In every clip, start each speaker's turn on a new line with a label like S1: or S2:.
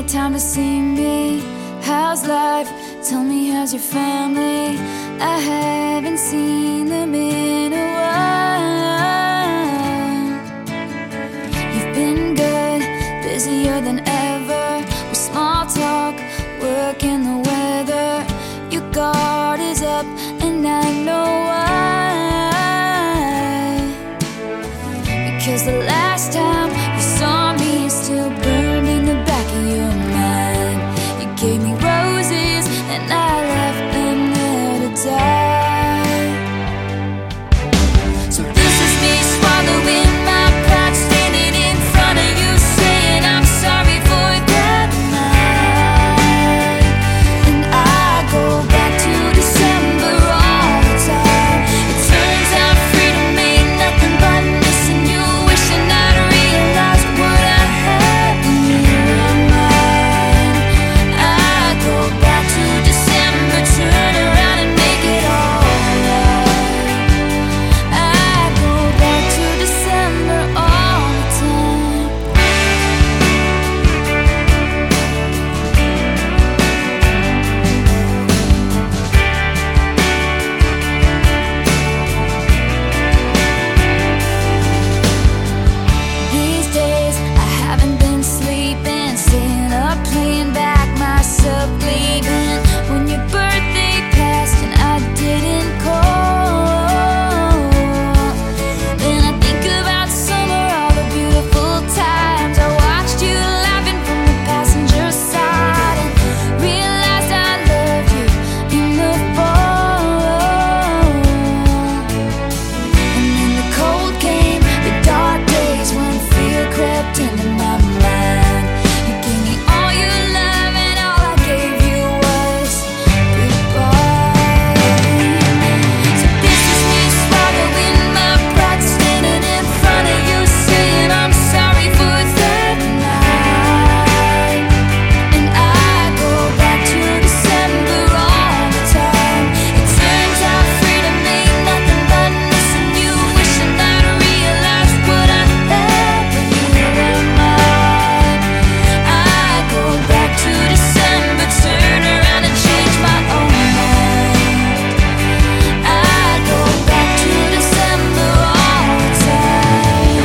S1: time to see me. How's life? Tell me, how's your family? I haven't seen them in a while. You've been good, busier than ever, with small talk, work and the weather. Your guard is up and I know why. Because the last time you saw me is still burned in the back of your mind. You gave me roses and I left them there to die. So this is me swallowing my pride, standing in front of you saying I'm sorry for that night. And I go back to December all the time. It turns out freedom ain't nothing but missing you, wishing I'd realized what I had when you were mine. I go back to December, turn around and make it alright. I go back to December all the time. These days I haven't been sleeping, staying up playing back myself, leaving when your birthday passed and I didn't call. Then I think about summer, all the beautiful times I watched you laughing from the passenger side, and realized I loved you in the fall. And then the cold came, the dark days when fear crept into my mind. You gave me all your love and all I gave you was goodbye. So this is me swallowing my pride, standing in front of you saying I'm sorry for that night. And I go back to December all the time. It turns out freedom ain't nothing but missing you, wishing I'd realized what I had when you were mine. I go back to December, turn around and change my own mind. I go back to December all the time.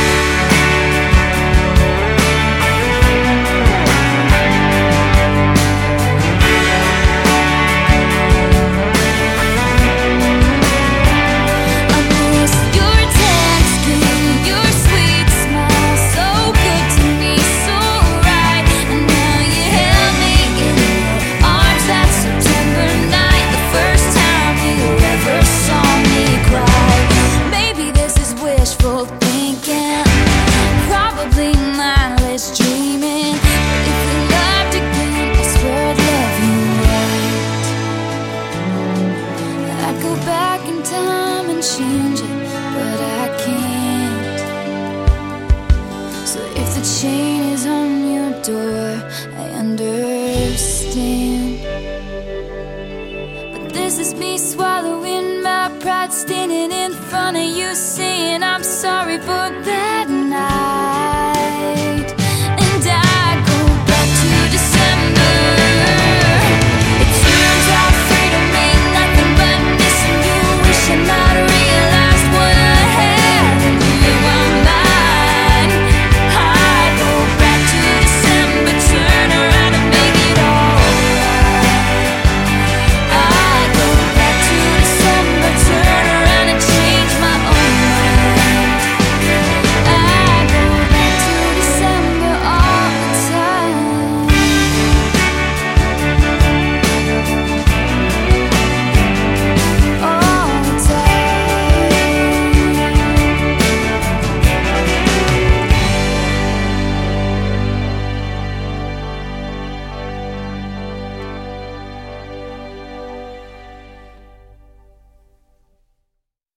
S1: I miss your texting, your sweet smile, so good to me, so right. And now you held me in your arms that September night, the first time you ever saw me cry. Maybe this is wishful thinking, probably mindless dreaming, but if we loved again, I swear I'd love you right. I'd go back in time and change it, but I can't. So if the chain is on your door, I understand. But this is me swallowing my pride, standing in front of you saying I'm sorry for that